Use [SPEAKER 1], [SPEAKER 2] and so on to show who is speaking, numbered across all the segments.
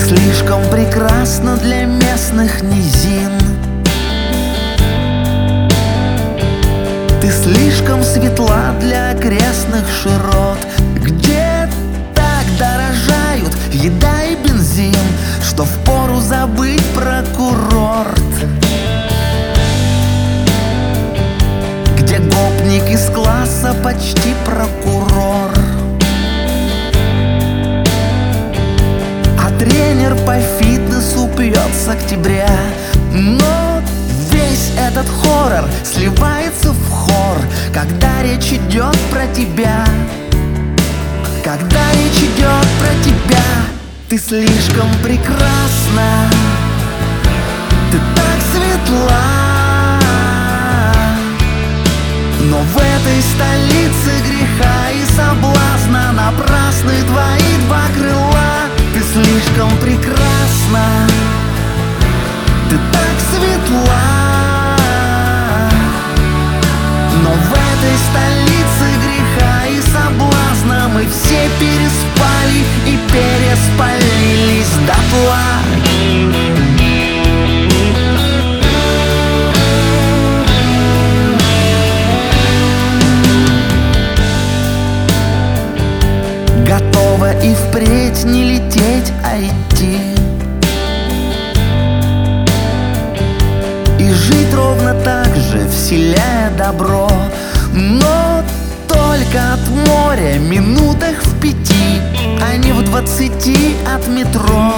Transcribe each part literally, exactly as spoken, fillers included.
[SPEAKER 1] слишком прекрасна для местных низин. Ты слишком светла для окрестных широт, где так дорожают еда и бензин, что впору забыть про курорт, где гопник из класса почти прокурор, а тренер по фитнесу пьет с октября. Но весь этот хоррор сливается в хор, когда речь идет про тебя. Когда речь идет про тебя, ты слишком прекрасна, ты так светла. Но в этой столице греха и соблазна напрасны твои два крыла. Ты слишком прекрасна, ты так светла. Но в этой столице греха и соблазна мы все переспали и переспалились дотла. Готова и впредь не лететь, а идти, и жить ровно так же, вселяя добро. Но только от моря минутах в пяти, а не в двадцати от метро.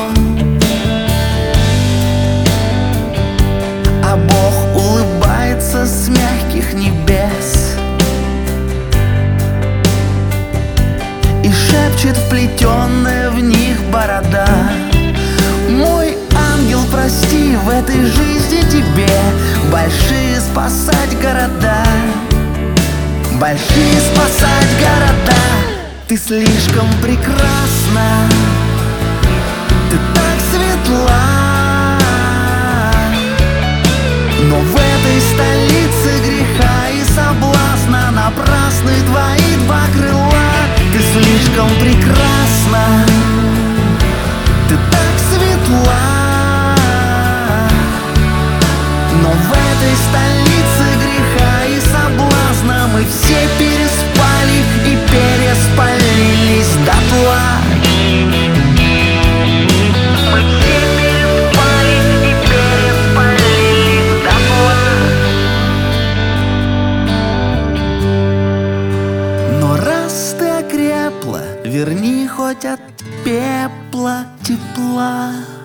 [SPEAKER 1] А Бог улыбается с мягких небес и шепчет вплетенная в них борода: мой ангел, прости, в этой жизни тебе большие спасать города, большие спасать города. Ты слишком прекрасна, ты так светла. Но в этой столице греха и соблазна напрасны твои два крыла. Ты слишком прекрасна, ты так светла. Но в этой столице греха и соблазна мы все переспали и переспалились дотла. Мы все переспали и переспалились дотла. Но раз ты окрепла, верни хоть от пепла тепла.